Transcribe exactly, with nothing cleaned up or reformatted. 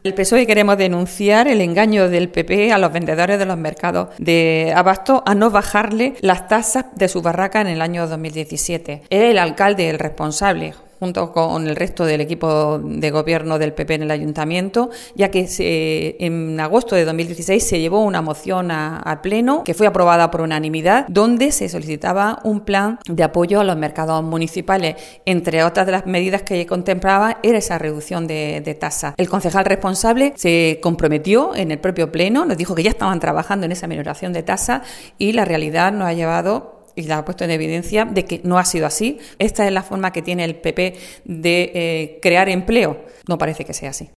El P S O E queremos denunciar el engaño del P P a los vendedores de los mercados de abasto a no bajarle las tasas de su barraca en el año dos mil diecisiete. Es el alcalde el responsable, junto con el resto del equipo de gobierno del P P en el ayuntamiento, ya que se, en agosto de dos mil dieciséis se llevó una moción al Pleno que fue aprobada por unanimidad, donde se solicitaba un plan de apoyo a los mercados municipales. Entre otras de las medidas que contemplaba era esa reducción de, de tasa. El concejal responsable se comprometió en el propio Pleno, nos dijo que ya estaban trabajando en esa minoración de tasa y la realidad nos ha llevado y la ha puesto en evidencia de que no ha sido así. Esta es la forma que tiene el P P de eh, crear empleo. No parece que sea así.